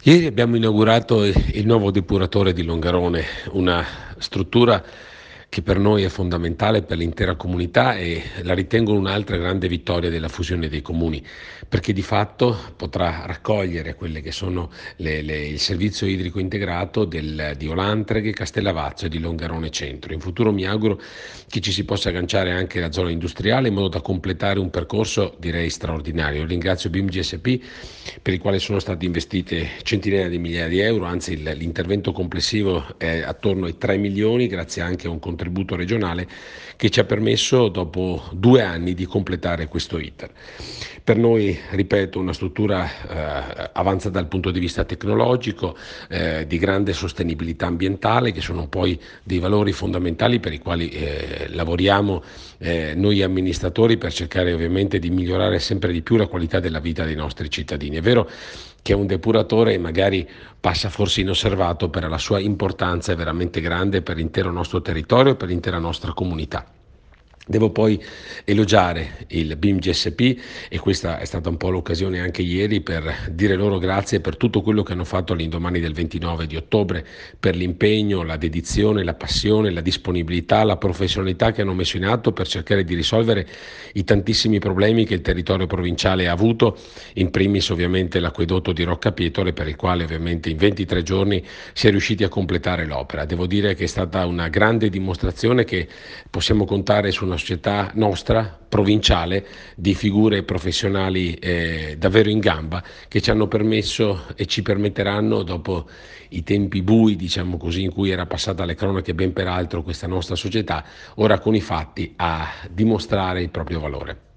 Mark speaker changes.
Speaker 1: Ieri abbiamo inaugurato il nuovo depuratore di Longarone, una struttura che per noi è fondamentale per l'intera comunità e la ritengo un'altra grande vittoria della fusione dei comuni, perché di fatto potrà raccogliere quelle che sono il servizio idrico integrato di Olantreghe, Castellavazzo e di Longarone Centro. In futuro mi auguro che ci si possa agganciare anche la zona industriale in modo da completare un percorso direi straordinario. Ringrazio BIM GSP per il quale sono state investite centinaia di migliaia di euro, anzi l'intervento complessivo è attorno ai 3 milioni, grazie anche a un contributo regionale che ci ha permesso dopo 2 anni di completare questo iter. Per noi, ripeto, una struttura avanzata dal punto di vista tecnologico, di grande sostenibilità ambientale, che sono poi dei valori fondamentali per i quali lavoriamo noi amministratori per cercare ovviamente di migliorare sempre di più la qualità della vita dei nostri cittadini. È vero che un depuratore magari passa forse inosservato, per la sua importanza è veramente grande per l'intero nostro territorio e per l'intera nostra comunità. Devo poi elogiare il BIM GSP e questa è stata un po' l'occasione anche ieri per dire loro grazie per tutto quello che hanno fatto all'indomani del 29 di ottobre, per l'impegno, la dedizione, la passione, la disponibilità, la professionalità che hanno messo in atto per cercare di risolvere i tantissimi problemi che il territorio provinciale ha avuto, in primis ovviamente l'acquedotto di Rocca Pietore, per il quale ovviamente in 23 giorni si è riusciti a completare l'opera. Devo dire che è stata una grande dimostrazione che possiamo contare su una società nostra, provinciale, di figure professionali davvero in gamba, che ci hanno permesso e ci permetteranno, dopo i tempi bui, diciamo così, in cui era passata alle cronache ben peraltro questa nostra società, ora con i fatti a dimostrare il proprio valore.